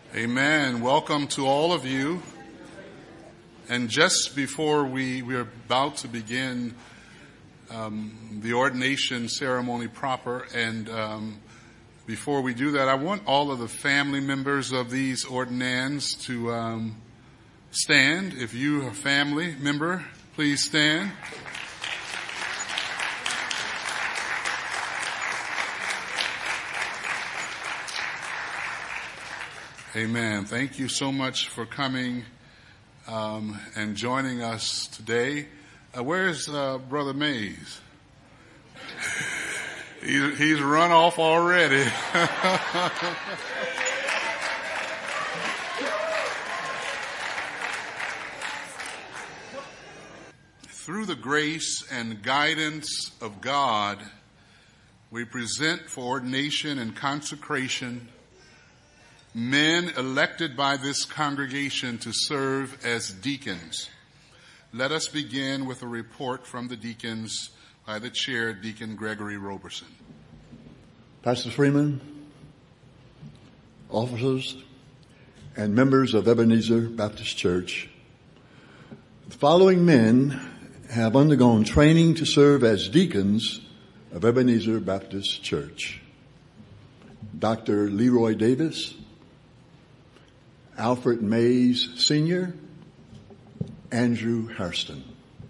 Amen. Welcome to all of you. And just before we're about to begin the ordination ceremony proper, and before we do that, I want all of the family members of these ordinands to stand. If you are a family member, please stand. Amen. Thank you so much for coming and joining us today. Where's Brother Mays? He's run off already. Through the grace and guidance of God, we present for ordination and consecration men elected by this congregation to serve as deacons. Let us begin with a report from the deacons by the chair, Deacon Gregory Roberson. Pastor Freeman, officers, and members of Ebenezer Baptist Church, the following men have undergone training to serve as deacons of Ebenezer Baptist Church. Dr. Leroy Davis, Alfred Mays Sr., Andrew Hairston.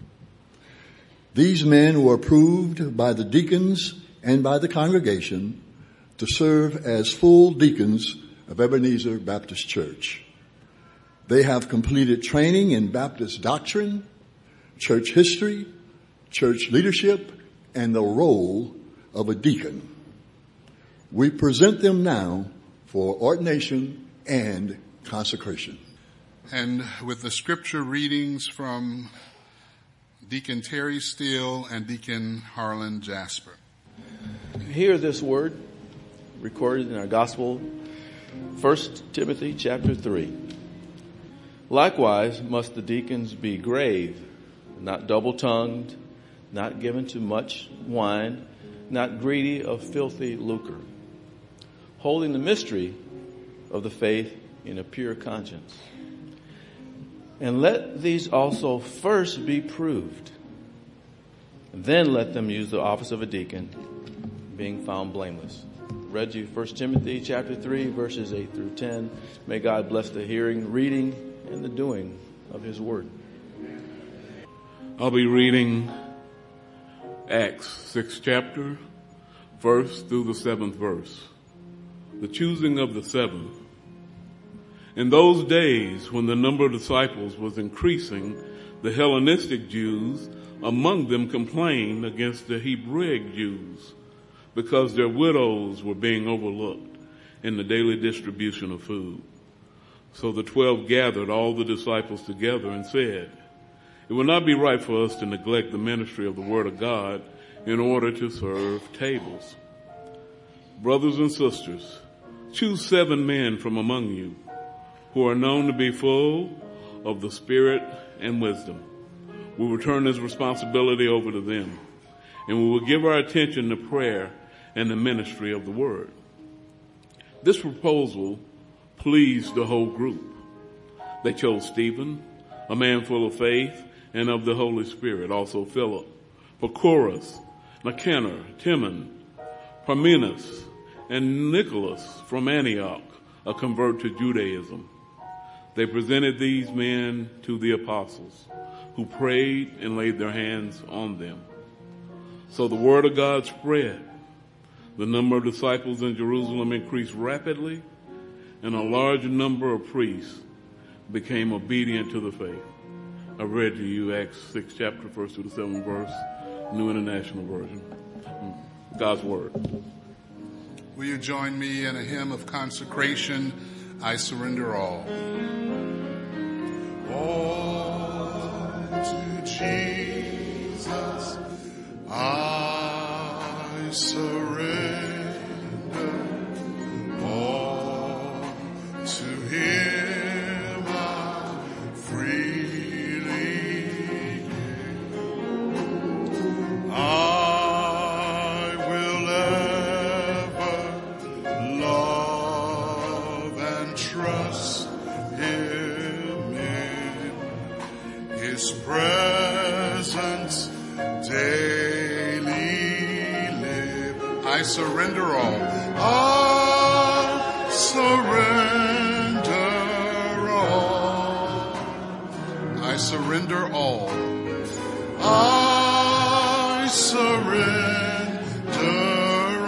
These men were approved by the deacons and by the congregation to serve as full deacons of Ebenezer Baptist Church. They have completed training in Baptist doctrine, church history, church leadership, and the role of a deacon. We present them now for ordination and consecration. And with the scripture readings from Deacon Terry Steele and Deacon Harlan Jasper. Hear this word recorded in our gospel, 1 Timothy chapter 3. Likewise must the deacons be grave, not double-tongued, not given to much wine, not greedy of filthy lucre, holding the mystery of the faith in a pure conscience. And let these also first be proved. And then let them use the office of a deacon, being found blameless. Read you 1 Timothy chapter 3, verses 8 through 10. May God bless the hearing, reading, and the doing of his word. I'll be reading Acts 6th chapter, 1st through the 7th verse. The choosing of the 7th. In those days, when the number of disciples was increasing, the Hellenistic Jews among them complained against the Hebraic Jews because their widows were being overlooked in the daily distribution of food. So the 12 gathered all the disciples together and said, "It will not be right for us to neglect the ministry of the Word of God in order to serve tables. Brothers and sisters, choose 7 men from among you who are known to be full of the Spirit and wisdom. We will turn this responsibility over to them, and we will give our attention to prayer and the ministry of the Word." This proposal pleased the whole group. They chose Stephen, a man full of faith and of the Holy Spirit, also Philip, Prochorus, Nicanor, Timon, Parmenas, and Nicholas from Antioch, a convert to Judaism. They presented these men to the apostles, who prayed and laid their hands on them. So the word of God spread. The number of disciples in Jerusalem increased rapidly, and a large number of priests became obedient to the faith. I read to you Acts 6th chapter, 1st to the 7th verse, New International Version. God's word. Will you join me in a hymn of consecration, I Surrender All? All to Jesus I surrender, all to him I freely give. I will ever love and trust trust him in his presence daily live. I surrender all. I surrender all. I surrender all. I surrender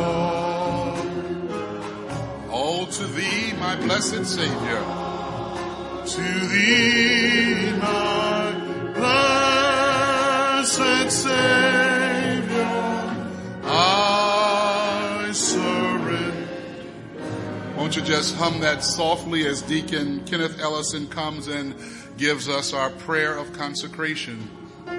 all to thee, my blessed Savior. To thee, my blessed Savior, I surrender. Won't you just hum that softly as Deacon Kenneth Ellison comes and gives us our prayer of consecration.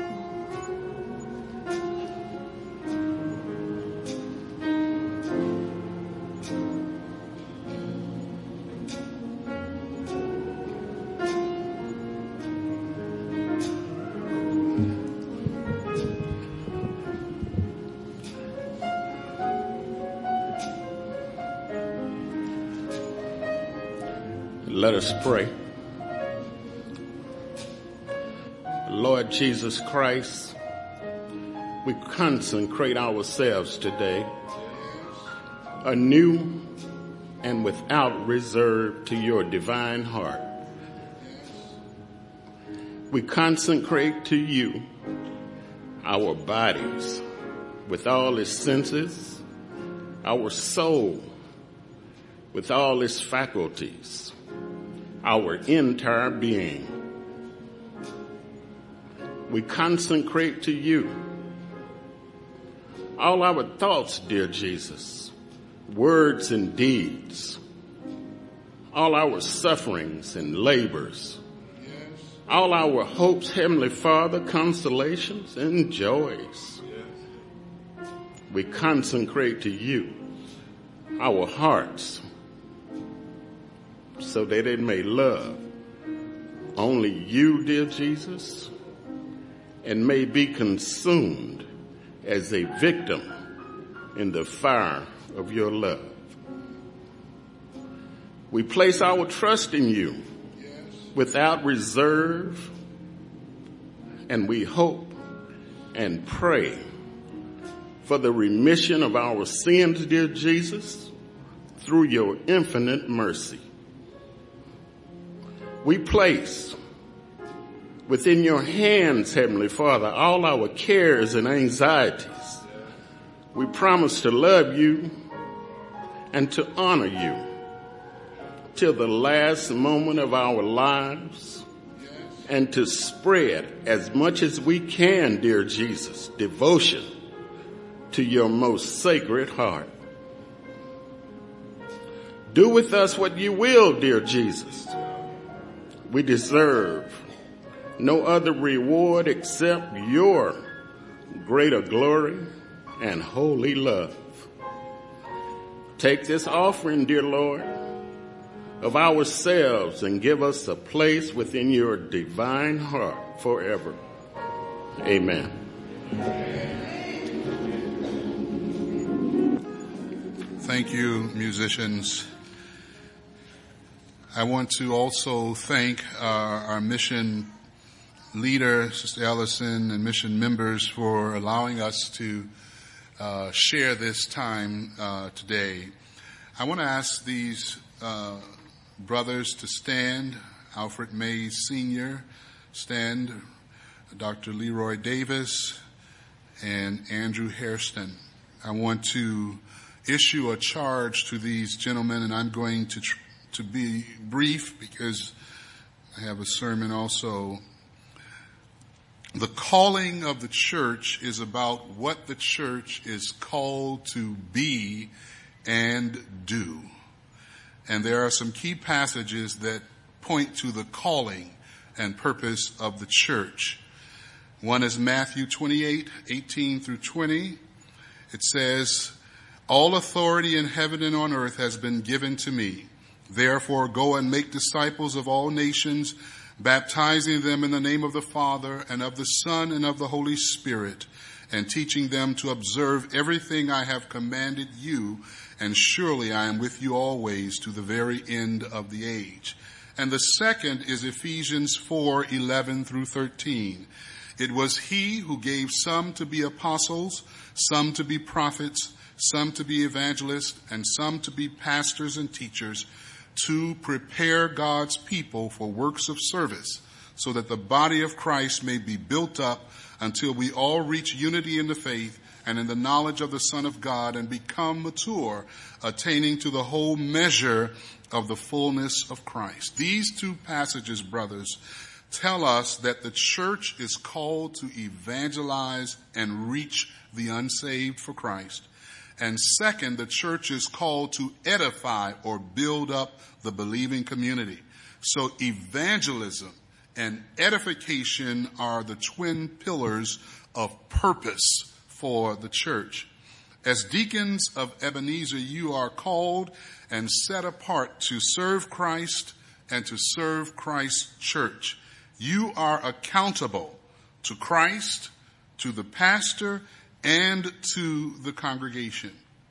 Let us pray. Lord Jesus Christ, we consecrate ourselves today anew and without reserve to your divine heart. We consecrate to you our bodies with all its senses, our soul with all its faculties, our entire being. We consecrate to you all our thoughts, dear Jesus, words and deeds, all our sufferings and labors, all our hopes, Heavenly Father, consolations and joys. We consecrate to you our hearts, so that it may love only you, dear Jesus, and may be consumed as a victim in the fire of your love. We place our trust in you without reserve, and we hope and pray for the remission of our sins, dear Jesus, through your infinite mercy. We place within your hands, Heavenly Father, all our cares and anxieties. We promise to love you and to honor you till the last moment of our lives, and to spread as much as we can, dear Jesus, devotion to your most sacred heart. Do with us what you will, dear Jesus. We deserve no other reward except your greater glory and holy love. Take this offering, dear Lord, of ourselves and give us a place within your divine heart forever. Amen. Thank you, musicians. I want to also thank our mission leader, Sister Ellison, and mission members for allowing us to share this time today. I want to ask these brothers to stand. Alfred Mays Sr., stand. Dr. Leroy Davis, and Andrew Hairston. I want to issue a charge to these gentlemen, and I'm going to be brief because I have a sermon also. The calling of the church is about what the church is called to be and do. And there are some key passages that point to the calling and purpose of the church. One is Matthew 28:18 through 20. It says, "All authority in heaven and on earth has been given to me. Therefore, go and make disciples of all nations, baptizing them in the name of the Father and of the Son and of the Holy Spirit, and teaching them to observe everything I have commanded you. and surely I am with you always to the very end of the age. And the second is Ephesians 4:11 through 13. It was he who gave some to be apostles, some to be prophets, some to be evangelists, and some to be pastors and teachers, to prepare God's people for works of service, so that the body of Christ may be built up until we all reach unity in the faith and in the knowledge of the Son of God and become mature, attaining to the whole measure of the fullness of Christ. These two passages, brothers, tell us that the church is called to evangelize and reach the unsaved for Christ. And second, the church is called to edify or build up the believing community. So evangelism and edification are the twin pillars of purpose for the church. As deacons of Ebenezer, you are called and set apart to serve Christ and to serve Christ's church. You are accountable to Christ, to the pastor, and to the congregation.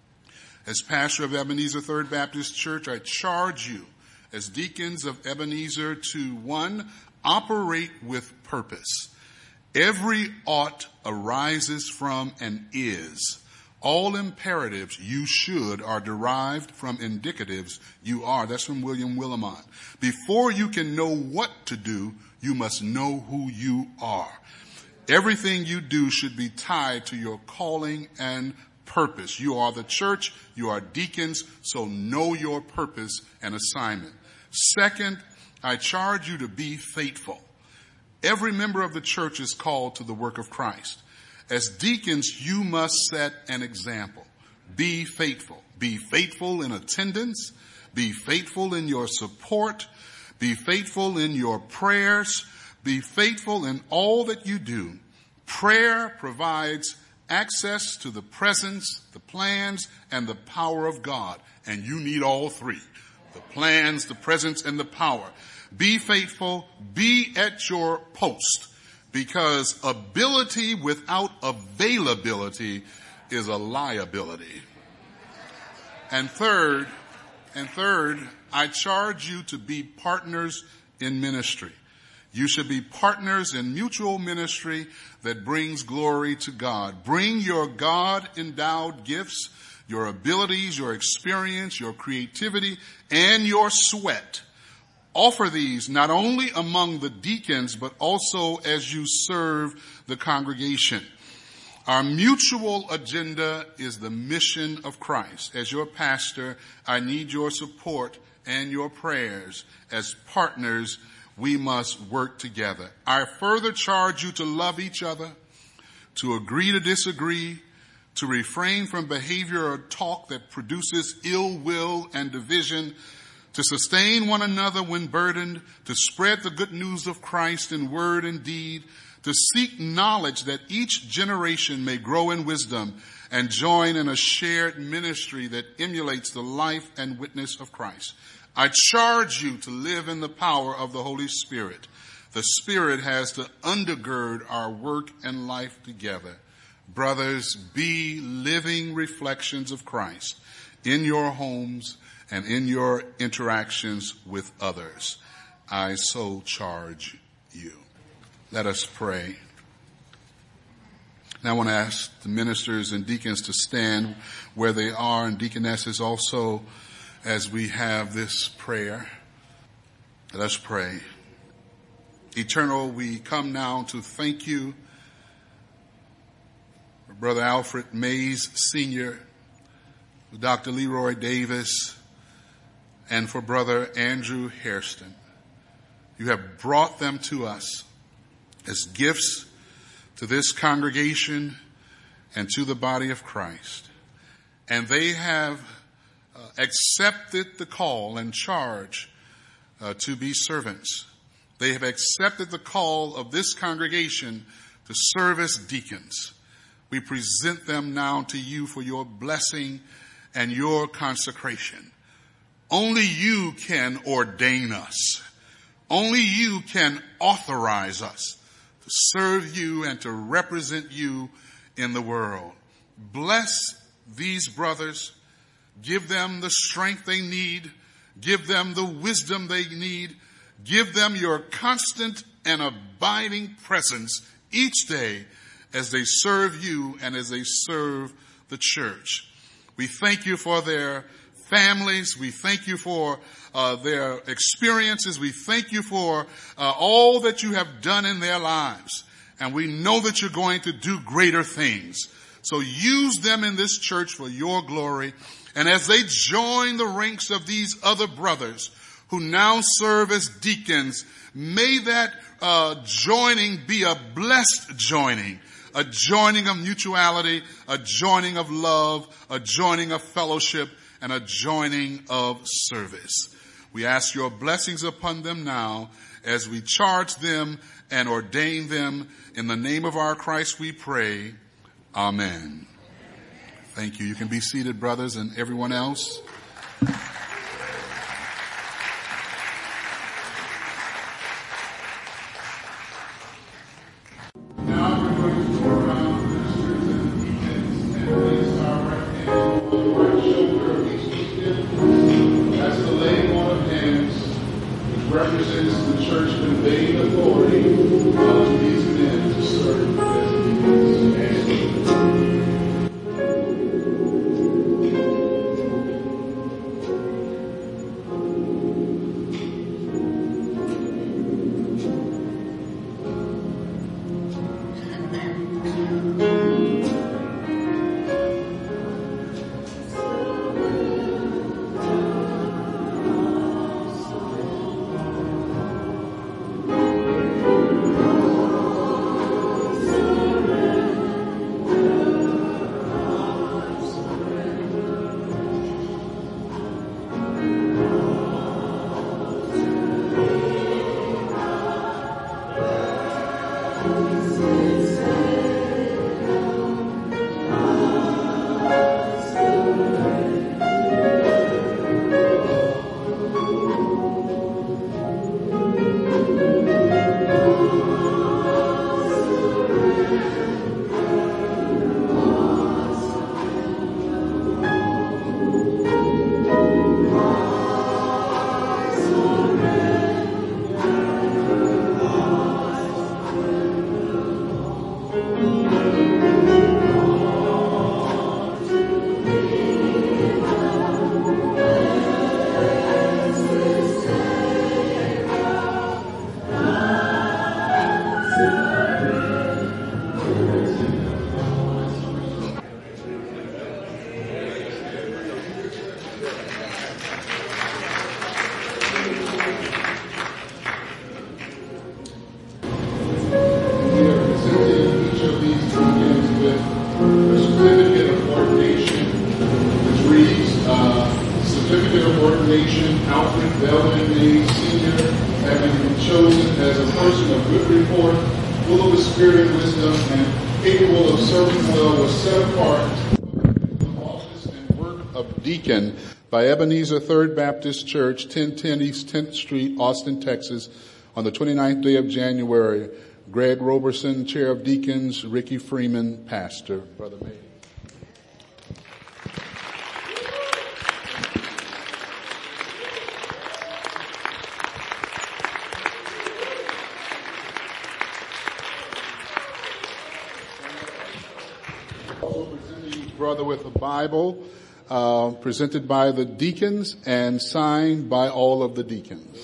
As pastor of Ebenezer Third Baptist Church, I charge you as deacons of Ebenezer to, 1, operate with purpose. Every ought arises from and is. All imperatives you should are derived from indicatives you are. That's from William Willimon. Before you can know what to do, you must know who you are. Everything you do should be tied to your calling and purpose. You are the church, you are deacons, so know your purpose and assignment. Second, I charge you to be faithful. Every member of the church is called to the work of Christ. As deacons, you must set an example. Be faithful. Be faithful in attendance. Be faithful in your support. Be faithful in your prayers. Be faithful in all that you do. Prayer provides access to the presence, the plans, and the power of God. And you need all three. The plans, the presence, and the power. Be faithful. Be at your post. Because ability without availability is a liability. And third, I charge you to be partners in ministry. You should be partners in mutual ministry that brings glory to God. Bring your God-endowed gifts, your abilities, your experience, your creativity, and your sweat. Offer these not only among the deacons, but also as you serve the congregation. Our mutual agenda is the mission of Christ. As your pastor, I need your support and your prayers. As partners, we must work together. I further charge you to love each other, to agree to disagree, to refrain from behavior or talk that produces ill will and division, to sustain one another when burdened, to spread the good news of Christ in word and deed, to seek knowledge that each generation may grow in wisdom and join in a shared ministry that emulates the life and witness of Christ. I charge you to live in the power of the Holy Spirit. The Spirit has to undergird our work and life together. Brothers, be living reflections of Christ in your homes and in your interactions with others. I so charge you. Let us pray. Now I want to ask the ministers and deacons to stand where they are, and deaconesses also, as we have this prayer. Let us pray. Eternal, we come now to thank you for Brother Alfred Mays Sr., Dr. Leroy Davis, and for Brother Andrew Hairston. You have brought them to us as gifts to this congregation and to the body of Christ. And they have accepted the call and charge to be servants. They have accepted the call of this congregation to serve as deacons. We present them now to you for your blessing and your consecration. Only you can ordain us. Only you can authorize us to serve you and to represent you in the world. Bless these brothers. Give them the strength they need. Give them the wisdom they need. Give them your constant and abiding presence each day as they serve you and as they serve the church. We thank you for their families. We thank you for their experiences. We thank you for all that you have done in their lives. And we know that you're going to do greater things. So use them in this church for your glory. And as they join the ranks of these other brothers who now serve as deacons, may that joining be a blessed joining, a joining of mutuality, a joining of love, a joining of fellowship, and a joining of service. We ask your blessings upon them now as we charge them and ordain them. In the name of our Christ we pray. Amen. Thank you. You can be seated, brothers, and everyone else. Now we're going to go around ministers and deacons and place our right hand on the right shoulder of each deacon. That's the laying on of hands, which represents the church conveying authority to these men to serve as deacons. By Ebenezer Third Baptist Church, 1010 East 10th Street, Austin, Texas, on the 29th day of January. Greg Roberson, Chair of Deacons, Ricky Freeman, Pastor. Brother May. Also presenting brother with a Bible. Presented by the deacons and signed by all of the deacons.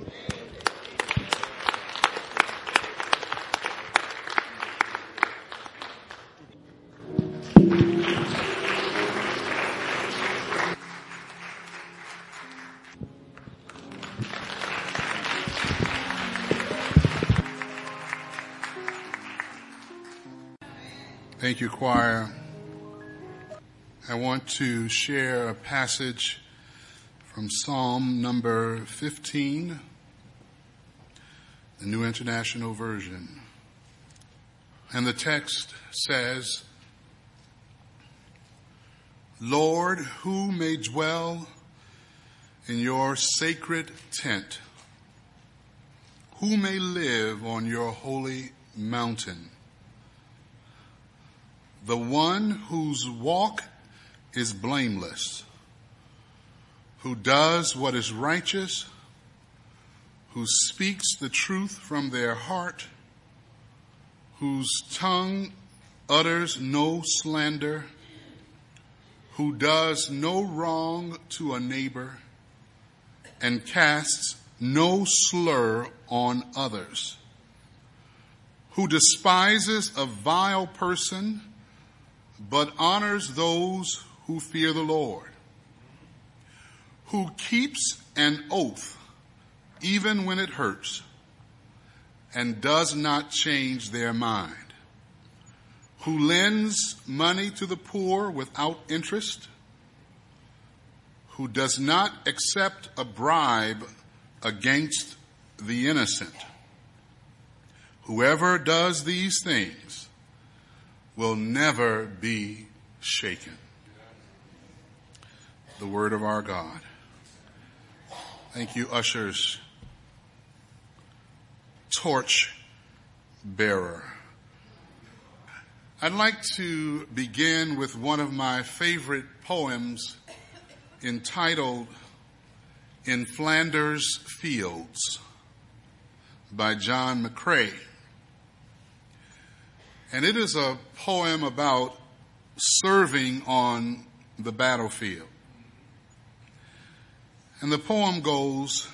Thank you, choir. I want to share a passage from Psalm number 15, the New International Version. And the text says, Lord, who may dwell in your sacred tent? Who may live on your holy mountain? The one whose walk is blameless, who does what is righteous, who speaks the truth from their heart, whose tongue utters no slander, who does no wrong to a neighbor, and casts no slur on others, who despises a vile person, but honors those who fear the Lord, who keeps an oath even when it hurts, and does not change their mind, who lends money to the poor without interest, who does not accept a bribe against the innocent. Whoever does these things will never be shaken. The word of our God. Thank you, ushers. Torch bearer. I'd like to begin with one of my favorite poems entitled In Flanders Fields by John McCrae. And it is a poem about serving on the battlefield. And the poem goes,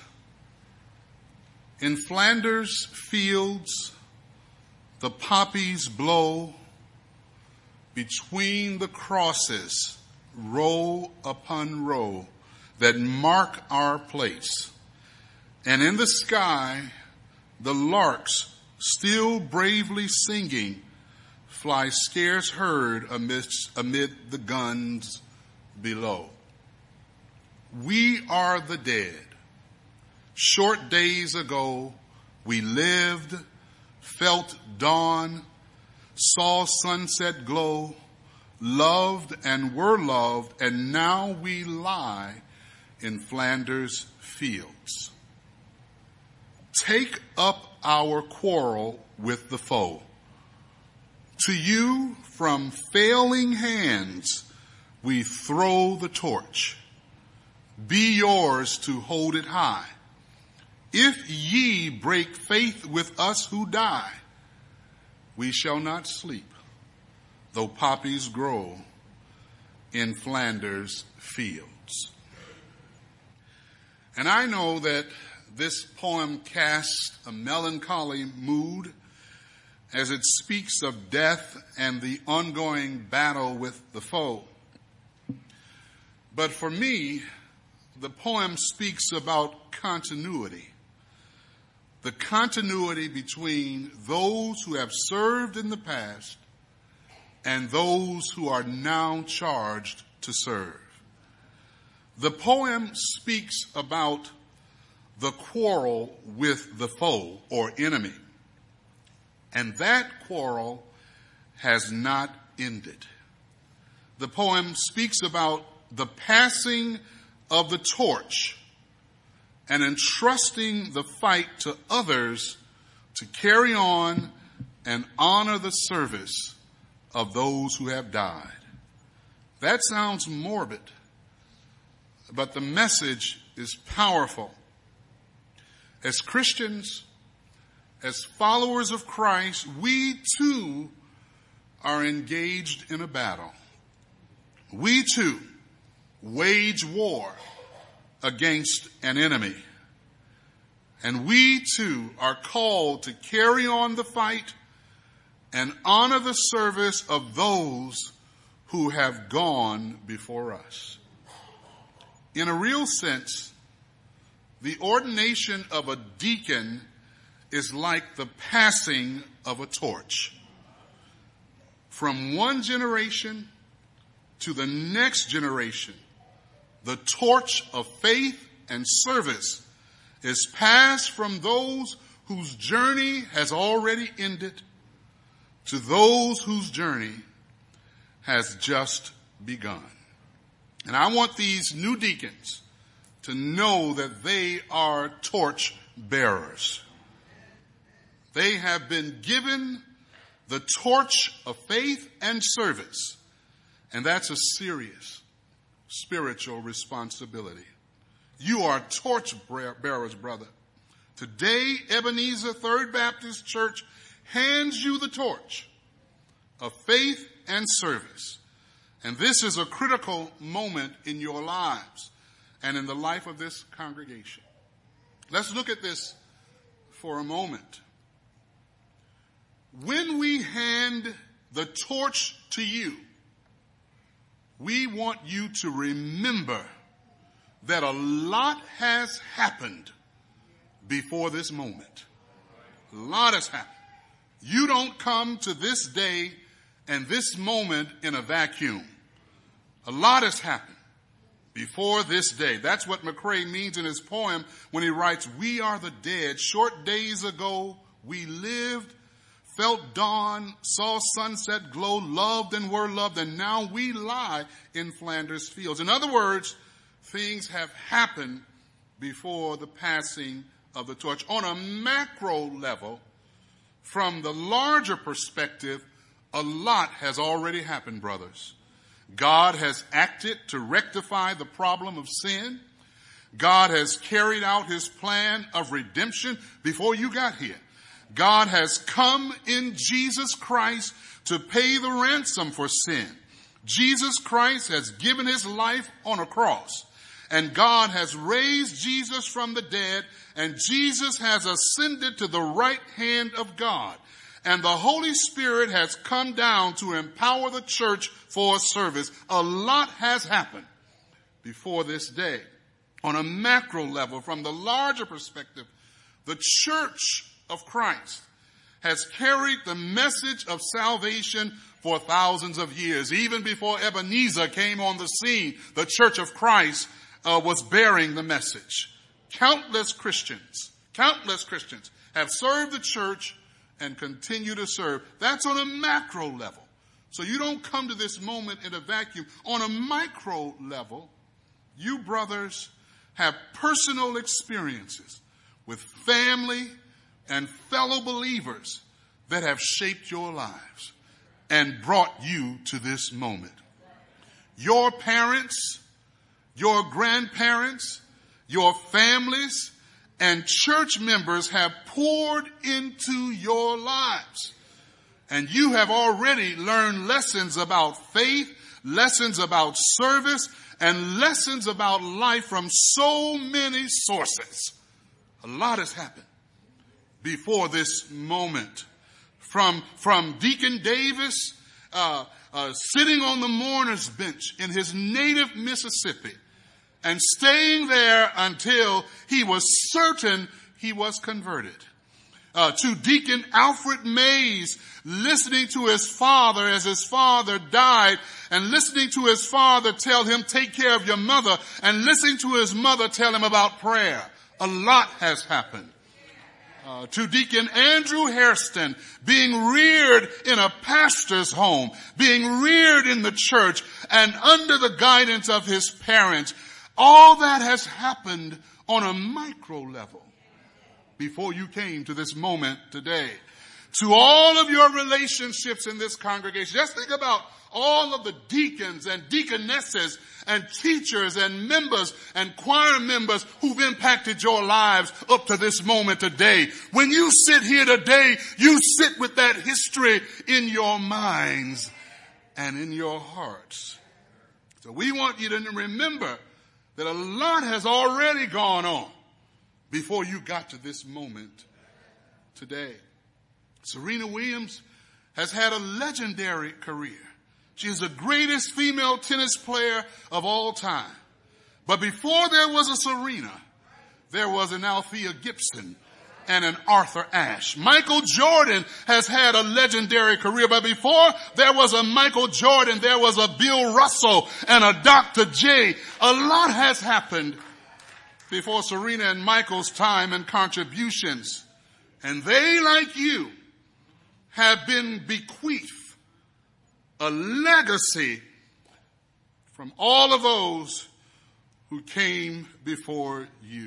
in Flanders fields, the poppies blow between the crosses, row upon row, that mark our place. And in the sky, the larks, still bravely singing, fly scarce heard amid the guns below. We are the dead. Short days ago, we lived, felt dawn, saw sunset glow, loved and were loved, and now we lie in Flanders fields. Take up our quarrel with the foe. To you, from failing hands, we throw the torch. Be yours to hold it high. If ye break faith with us who die, we shall not sleep, though poppies grow in Flanders fields. And I know that this poem casts a melancholy mood as it speaks of death and the ongoing battle with the foe. But for me, the poem speaks about continuity. The continuity between those who have served in the past and those who are now charged to serve. The poem speaks about the quarrel with the foe or enemy. And that quarrel has not ended. The poem speaks about the passing of the torch and entrusting the fight to others to carry on and honor the service of those who have died. That sounds morbid, but the message is powerful. As Christians, as followers of Christ, we too are engaged in a battle. We too wage war against an enemy. And we too are called to carry on the fight and honor the service of those who have gone before us. In a real sense, the ordination of a deacon is like the passing of a torch. From one generation to the next generation, the torch of faith and service is passed from those whose journey has already ended to those whose journey has just begun. And I want these new deacons to know that they are torch bearers. They have been given the torch of faith and service, and that's a serious spiritual responsibility. You are torch bearers, brother. Today, Ebenezer Third Baptist Church hands you the torch of faith and service. And this is a critical moment in your lives and in the life of this congregation. Let's look at this for a moment. When we hand the torch to you, we want you to remember that a lot has happened before this moment. A lot has happened. You don't come to this day and this moment in a vacuum. A lot has happened before this day. That's what McCrae means in his poem when he writes, "We are the dead. Short days ago we lived, felt dawn, saw sunset glow, loved and were loved, and now we lie in Flanders fields." In other words, things have happened before the passing of the torch. On a macro level, from the larger perspective, a lot has already happened, brothers. God has acted to rectify the problem of sin. God has carried out his plan of redemption before you got here. God has come in Jesus Christ to pay the ransom for sin. Jesus Christ has given his life on a cross. And God has raised Jesus from the dead. And Jesus has ascended to the right hand of God. And the Holy Spirit has come down to empower the church for service. A lot has happened before this day. On a macro level, from the larger perspective, the church of Christ has carried the message of salvation for thousands of years. Even before Ebenezer came on the scene, the church of Christ was bearing the message. Countless Christians have served the church and continue to serve. That's on a macro level. So you don't come to this moment in a vacuum. On a micro level, you brothers have personal experiences with family and fellow believers that have shaped your lives and brought you to this moment. Your parents, your grandparents, your families, and church members have poured into your lives. And you have already learned lessons about faith, lessons about service, and lessons about life from so many sources. A lot has happened before this moment. From Deacon Davis sitting on the mourner's bench in his native Mississippi, and staying there until he was certain he was converted. To Deacon Alfred Mays, listening to his father as his father died, and listening to his father tell him, "Take care of your mother," and listening to his mother tell him about prayer. A lot has happened. To Deacon Andrew Hairston, being reared in a pastor's home, being reared in the church and under the guidance of his parents. All that has happened on a micro level before you came to this moment today. To all of your relationships in this congregation, just think about all of the deacons and deaconesses and teachers and members and choir members who've impacted your lives up to this moment today. When you sit here today, you sit with that history in your minds and in your hearts. So we want you to remember that a lot has already gone on before you got to this moment today. Serena Williams has had a legendary career. She is the greatest female tennis player of all time. But before there was a Serena, there was an Althea Gibson and an Arthur Ashe. Michael Jordan has had a legendary career, but before there was a Michael Jordan, there was a Bill Russell and a Dr. J. A lot has happened before Serena and Michael's time and contributions. And they, like you, have been bequeathed a legacy from all of those who came before you.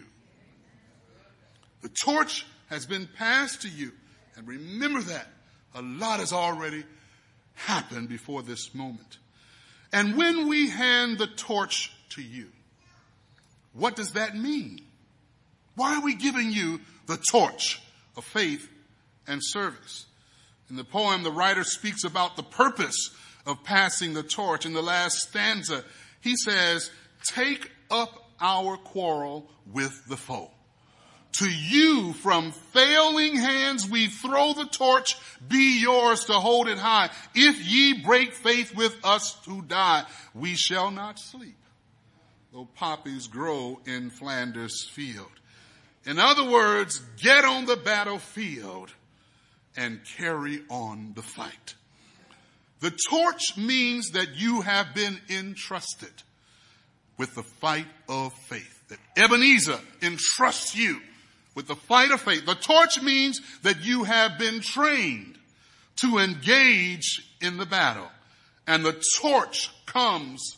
The torch has been passed to you. And remember that a lot has already happened before this moment. And when we hand the torch to you, What does that mean? Why are we giving you the torch of faith and service? In the poem, the writer speaks about the purpose of passing the torch. In the last stanza, he says, take up our quarrel with the foe. To you from failing hands we throw the torch, be yours to hold it high. If ye break faith with us who die, we shall not sleep, though poppies grow in Flanders field. In other words, get on the battlefield and carry on the fight. The torch means that you have been entrusted with the fight of faith. That Ebenezer entrusts you with the fight of faith. The torch means that you have been trained to engage in the battle. And the torch comes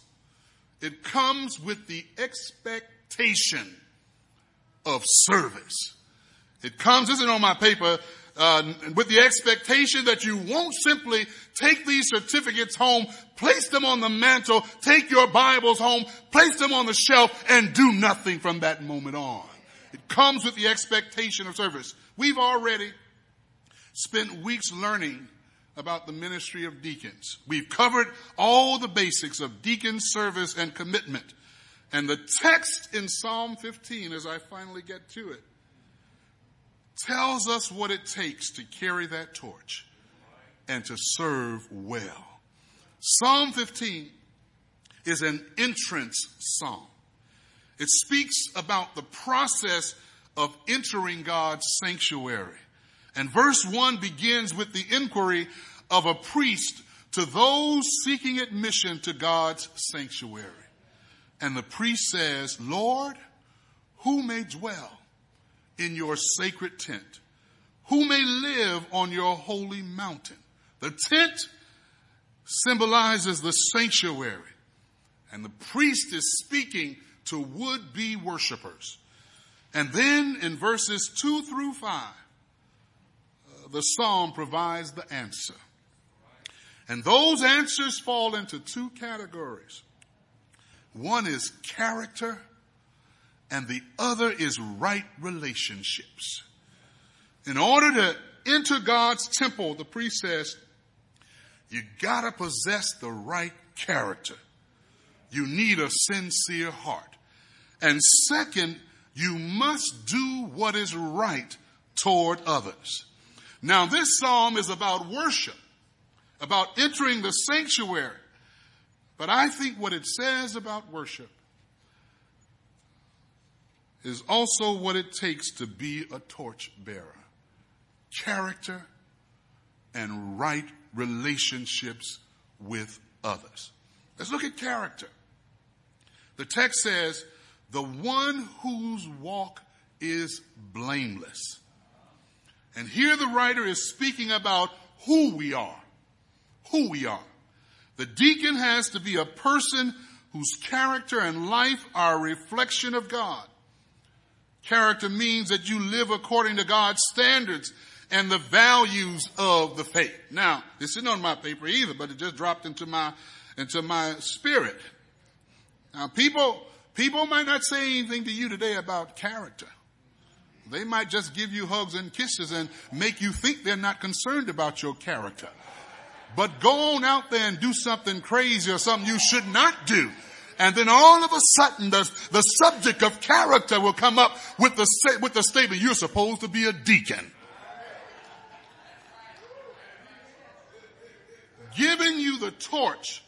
with the expectation of service. It comes, this is on my paper, with the expectation that you won't simply take these certificates home, place them on the mantle, take your Bibles home, place them on the shelf, and do nothing from that moment on. It comes with the expectation of service. We've already spent weeks learning about the ministry of deacons. We've covered all the basics of deacon service and commitment. And the text in Psalm 15, as I finally get to it, tells us what it takes to carry that torch and to serve well. Psalm 15 is an entrance psalm. It speaks about the process of entering God's sanctuary. And verse 1 begins with the inquiry of a priest to those seeking admission to God's sanctuary. And the priest says, Lord, who may dwell in your sacred tent? Who may live on your holy mountain? The tent symbolizes the sanctuary. And the priest is speaking to would-be worshipers. And then in verses 2 through 5, the psalm provides the answer. And those answers fall into two categories. One is character, and the other is right relationships. In order to enter God's temple, the priest says, you gotta possess the right character. You need a sincere heart. And second, you must do what is right toward others. Now, this psalm is about worship, about entering the sanctuary. But I think what it says about worship is also what it takes to be a torch bearer. Character and right relationships with others. Let's look at character. The text says, the one whose walk is blameless. And here the writer is speaking about who we are. Who we are. The deacon has to be a person whose character and life are a reflection of God. Character means that you live according to God's standards and the values of the faith. Now, this isn't on my paper either, but it just dropped into my spirit. Now, people might not say anything to you today about character. They might just give you hugs and kisses and make you think they're not concerned about your character. But go on out there and do something crazy or something you should not do. And then all of a sudden the subject of character will come up with the statement, you're supposed to be a deacon. Giving you the torch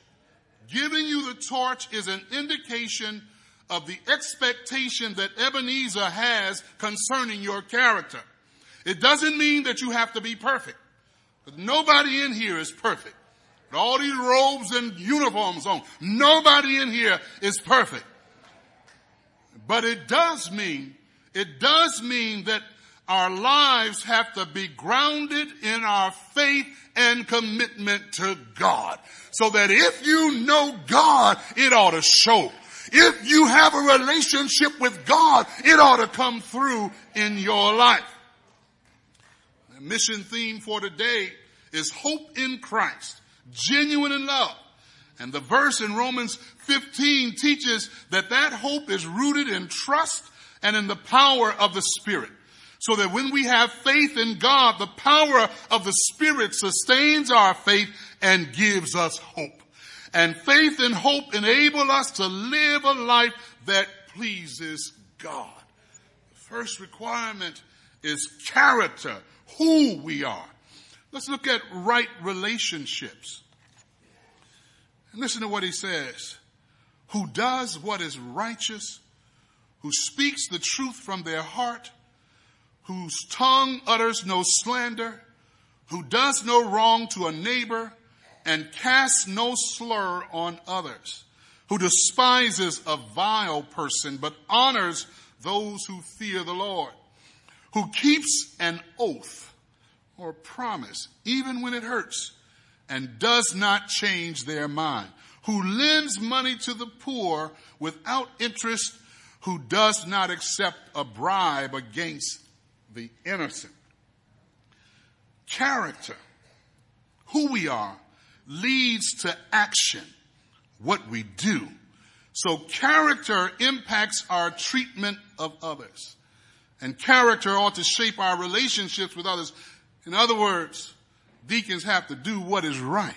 is an indication of the expectation that Ebenezer has concerning your character. It doesn't mean that you have to be perfect. But nobody in here is perfect. With all these robes and uniforms on, nobody in here is perfect. But it does mean that our lives have to be grounded in our faith and commitment to God. So that if you know God, it ought to show. If you have a relationship with God, it ought to come through in your life. The mission theme for today is hope in Christ, genuine in love. And the verse in Romans 15 teaches that that hope is rooted in trust and in the power of the Spirit. So that when we have faith in God, the power of the Spirit sustains our faith and gives us hope. And faith and hope enable us to live a life that pleases God. The first requirement is character, who we are. Let's look at right relationships. And listen to what he says. Who does what is righteous, who speaks the truth from their heart, whose tongue utters no slander, who does no wrong to a neighbor, and casts no slur on others, who despises a vile person, but honors those who fear the Lord, who keeps an oath or promise, even when it hurts, and does not change their mind, who lends money to the poor without interest, who does not accept a bribe against the innocent. Character, who we are, leads to action, what we do. So character impacts our treatment of others. And character ought to shape our relationships with others. In other words, deacons have to do what is right.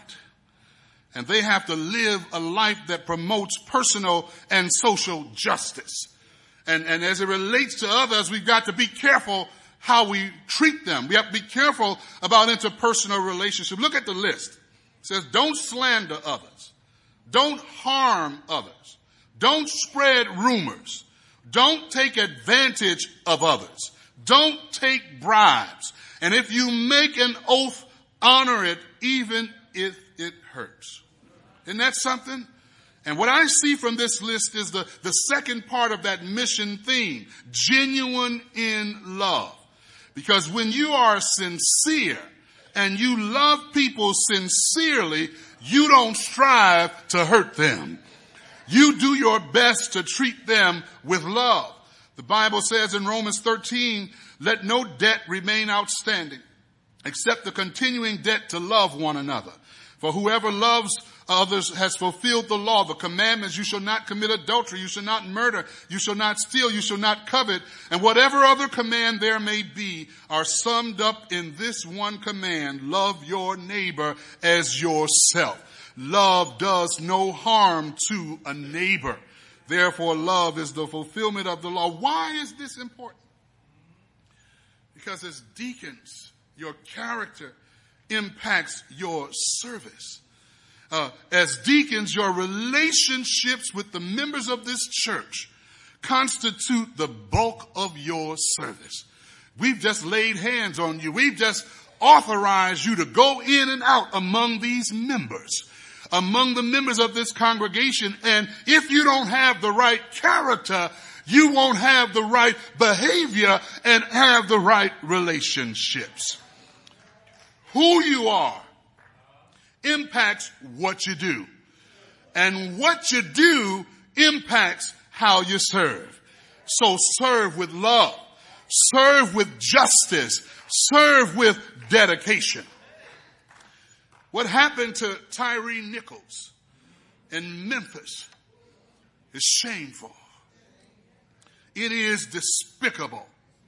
And they have to live a life that promotes personal and social justice. And as it relates to others, we've got to be careful how we treat them. We have to be careful about interpersonal relationships. Look at the list. It says, don't slander others. Don't harm others. Don't spread rumors. Don't take advantage of others. Don't take bribes. And if you make an oath, honor it, even if it hurts. Isn't that something? And what I see from this list is the second part of that mission theme, genuine in love. Because when you are sincere and you love people sincerely, you don't strive to hurt them. You do your best to treat them with love. The Bible says in Romans 13, let no debt remain outstanding except the continuing debt to love one another. For whoever loves others has fulfilled the law. The commandments, you shall not commit adultery, you shall not murder, you shall not steal, you shall not covet, and whatever other command there may be are summed up in this one command: love your neighbor as yourself. Love does no harm to a neighbor. Therefore, love is the fulfillment of the law. Why is this important? Because as deacons, your character impacts your service. As deacons, your relationships with the members of this church constitute the bulk of your service. We've just laid hands on you. We've just authorized you to go in and out among these members, among the members of this congregation. And if you don't have the right character, you won't have the right behavior and have the right relationships. Who you are impacts what you do. And what you do impacts how you serve. So serve with love. Serve with justice. Serve with dedication. What happened to Tyree Nichols in Memphis is shameful. It is despicable.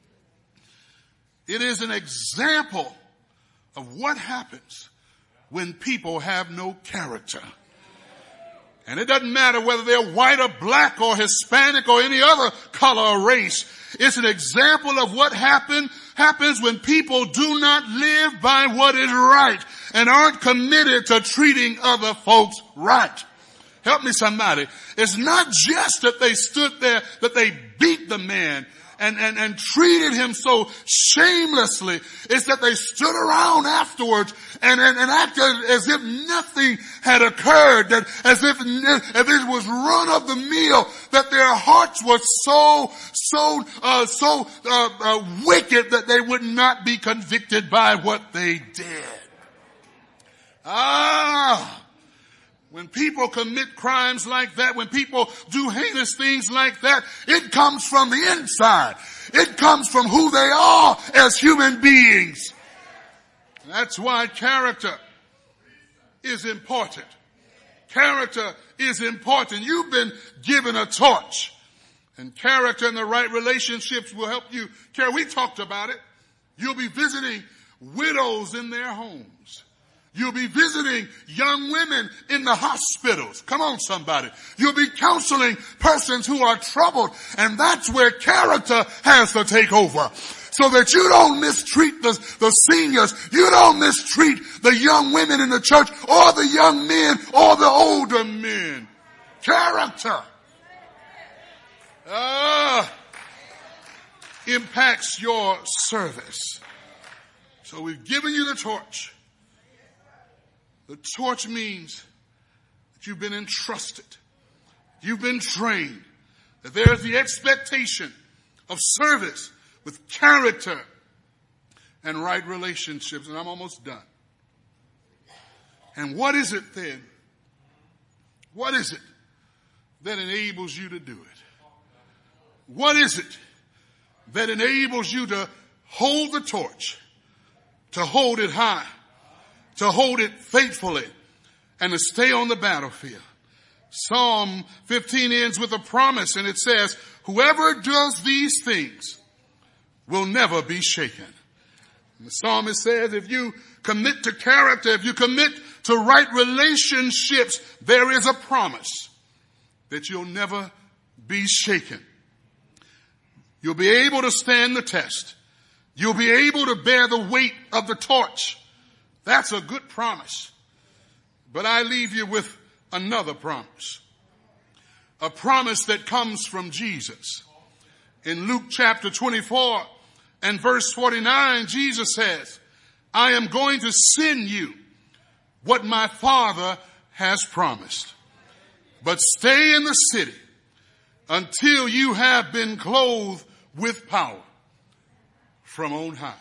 It is an example of what happens when people have no character. And it doesn't matter whether they're white or black or Hispanic or any other color or race. It's an example of what happens when people do not live by what is right and aren't committed to treating other folks right. Help me somebody. It's not just that they stood there, that they beat the man and treated him so shamelessly. It's that they stood around afterwards and acted as if nothing had occurred, that as if it was run of the mill, that their hearts were so wicked that they would not be convicted by what they did. When people commit crimes like that, when people do heinous things like that, it comes from the inside. It comes from who they are as human beings. That's why character is important. Character is important. You've been given a torch. And character and the right relationships will help you. We talked about it. You'll be visiting widows in their homes. You'll be visiting young women in the hospitals. Come on, somebody. You'll be counseling persons who are troubled. And that's where character has to take over. So that you don't mistreat the seniors. You don't mistreat the young women in the church or the young men or the older men. Character impacts your service. So we've given you the torch. The torch means that you've been entrusted. You've been trained. That there is the expectation of service with character and right relationships. And I'm almost done. And what is it then? What is it that enables you to do it? What is it that enables you to hold the torch, to hold it high, to hold it faithfully, and to stay on the battlefield? Psalm 15 ends with a promise, and it says, whoever does these things will never be shaken. And the psalmist says, if you commit to character, if you commit to right relationships, there is a promise that you'll never be shaken. You'll be able to stand the test. You'll be able to bear the weight of the torch. That's a good promise. But I leave you with another promise. A promise that comes from Jesus. In Luke chapter 24 and verse 49, Jesus says, I am going to send you what my Father has promised. But stay in the city until you have been clothed with power from on high.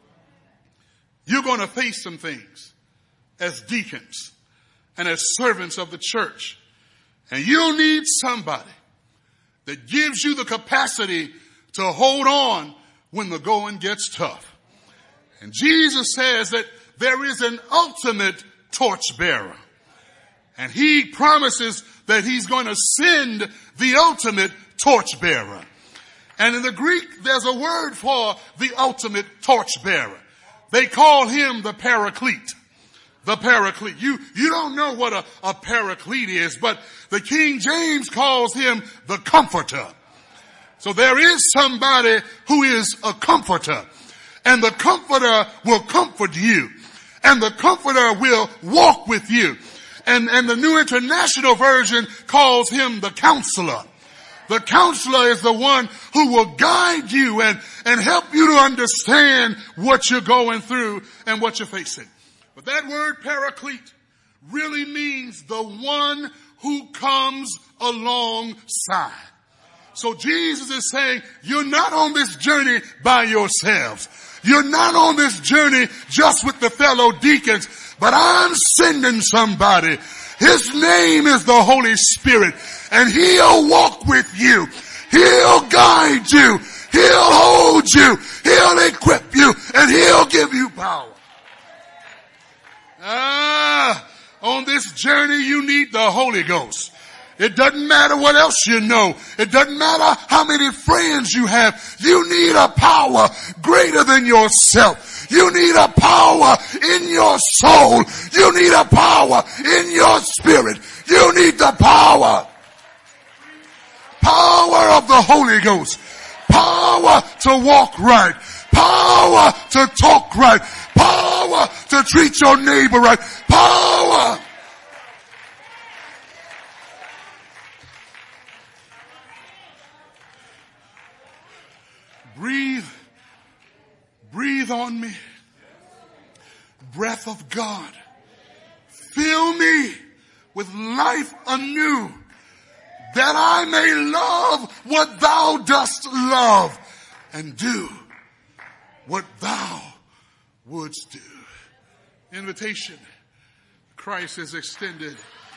You're going to face some things as deacons and as servants of the church. And you'll need somebody that gives you the capacity to hold on when the going gets tough. And Jesus says that there is an ultimate torchbearer. And he promises that he's going to send the ultimate torchbearer. And in the Greek, there's a word for the ultimate torchbearer. They call him the paraclete. The paraclete. You don't know what a paraclete is, but the King James calls him the comforter. So there is somebody who is a comforter. And the comforter will comfort you. And the comforter will walk with you. And the New International Version calls him the counselor. The counselor is the one who will guide you and help you to understand what you're going through and what you're facing. But that word paraclete really means the one who comes alongside. So Jesus is saying, you're not on this journey by yourselves. You're not on this journey just with the fellow deacons, but I'm sending somebody. His name is the Holy Spirit, and he'll walk with you. He'll guide you. He'll hold you. He'll equip you, and he'll give you power. On this journey, you need the Holy Ghost. It doesn't matter what else you know. It doesn't matter how many friends you have. You need a power greater than yourself. You need a power in your soul. You need a power in your spirit. You need the power. Power of the Holy Ghost. Power to walk right. Power to talk right. Power to treat your neighbor right. Power. Breathe on me. Breath of God. Fill me with life anew, that I may love what thou dost love and do what thou wouldst do. Invitation. Christ is extended.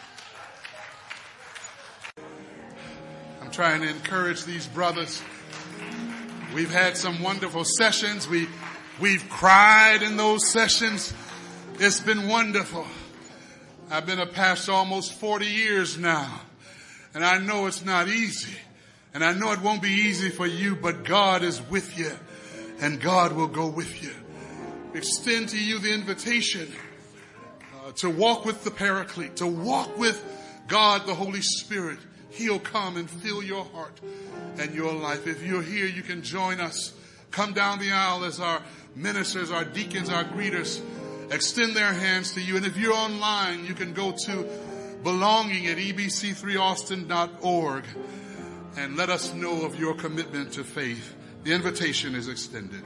I'm trying to encourage these brothers. We've had some wonderful sessions. We've cried in those sessions. It's been wonderful. I've been a pastor almost 40 years now, and I know it's not easy, and I know it won't be easy for you, but God is with you, and God will go with you. Extend to you the invitation to walk with the Paraclete, to walk with God, the Holy Spirit. He'll come and fill your heart and your life. If you're here, you can join us. Come down the aisle as our ministers, our deacons, our greeters extend their hands to you. And if you're online, you can go to belonging@ebc3austin.org and let us know of your commitment to faith. The invitation is extended.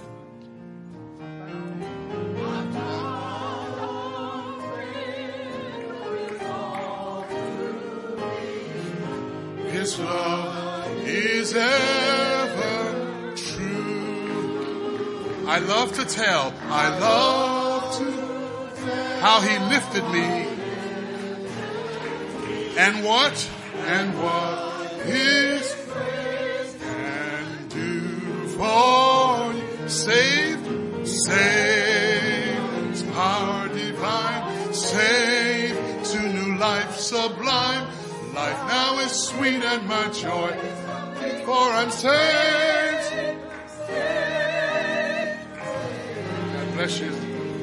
His love is ever true. I love to tell how he lifted me. And what his grace can do for you. Saved, His power divine, saved to new life sublime. Life now is sweet and my joy, for I'm saved. God bless you.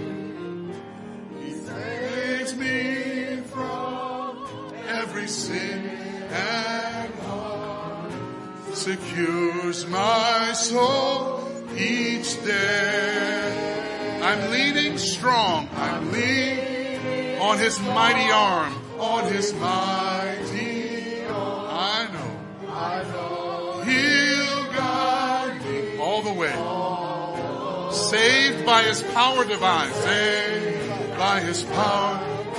He saves me from every sin and harm, secures my soul each day. I'm leaning strong, I'm leaning on his mighty arm, on his mighty arm. I know he'll guide me all the way. Saved by his power divine, saved by his power,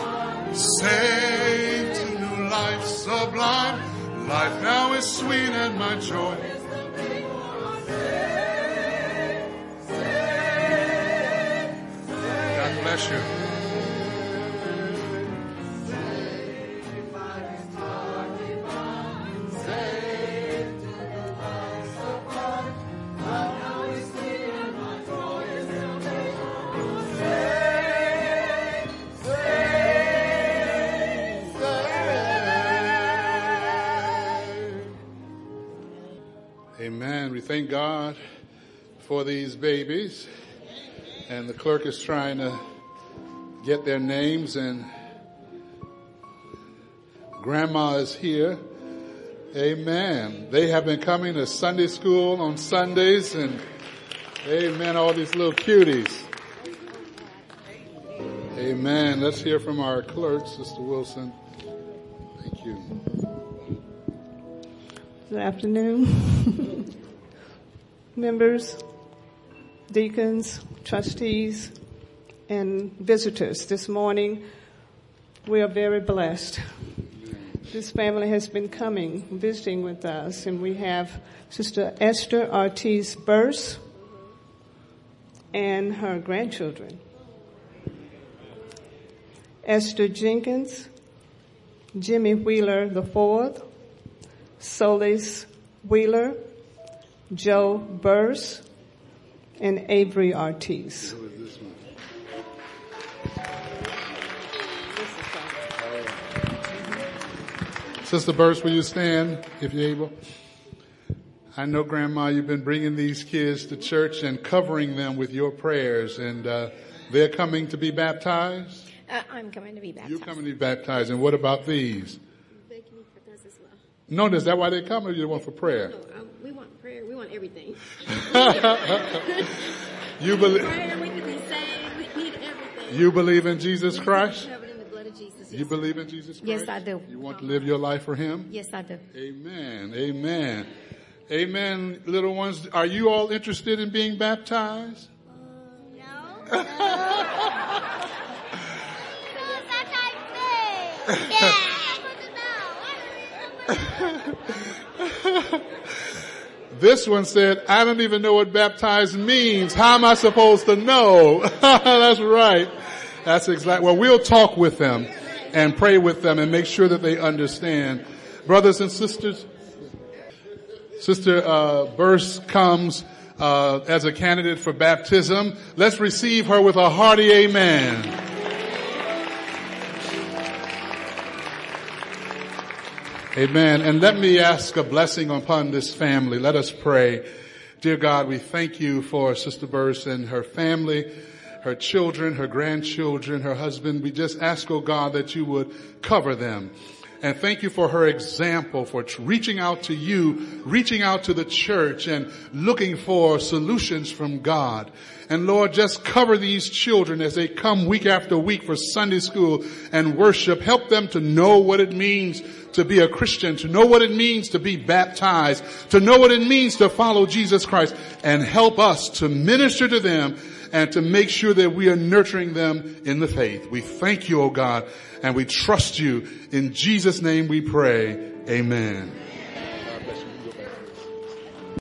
saved to new life sublime. Life now is sweet and my joy. God bless you. Amen. We thank God for these babies. And the clerk is trying to get their names, and Grandma is here. Amen. They have been coming to Sunday school on Sundays, and amen, all these little cuties. Amen. Let's hear from our clerk, Sister Wilson. Thank you. Good afternoon. Members, deacons, trustees, and visitors. This morning, we are very blessed. This family has been coming, visiting with us, and we have Sister Esther Ortiz Burse and her grandchildren. Esther Jenkins, Jimmy Wheeler IV, Solis Wheeler, Joe Burse, and Avery Ortiz. Sister Burse, will you stand if you're able? I know, Grandma, you've been bringing these kids to church and covering them with your prayers, and they're coming to be baptized? I'm coming to be baptized. You're coming to be baptized, and what about these? They can be baptized as well. No, is that why they come, or you want for prayer? No, we want prayer. We want everything. You believe? Prayer, we can be saved. We need everything. You believe in Jesus Christ? Covered in the blood of Jesus. You believe in Jesus Christ? Yes, I do. You want to live your life for him? Yes, I do. Amen. Amen. Amen, little ones. Are you all interested in being baptized? No. This one said, I don't even know what baptized means. How am I supposed to know? That's right. That's exactly. Well, we'll talk with them and pray with them and make sure that they understand. Brothers and sisters, Sister Burse comes as a candidate for baptism. Let's receive her with a hearty amen. Amen. And let me ask a blessing upon this family. Let us pray. Dear God, we thank you for Sister Burse and her family, her children, her grandchildren, her husband. We just ask, oh God, that you would cover them. And thank you for her example, for reaching out to you, reaching out to the church and looking for solutions from God. And Lord, just cover these children as they come week after week for Sunday school and worship. Help them to know what it means to be a Christian, to know what it means to be baptized, to know what it means to follow Jesus Christ, and help us to minister to them and to make sure that we are nurturing them in the faith. We thank you, O God, and we trust you. In Jesus' name we pray. Amen.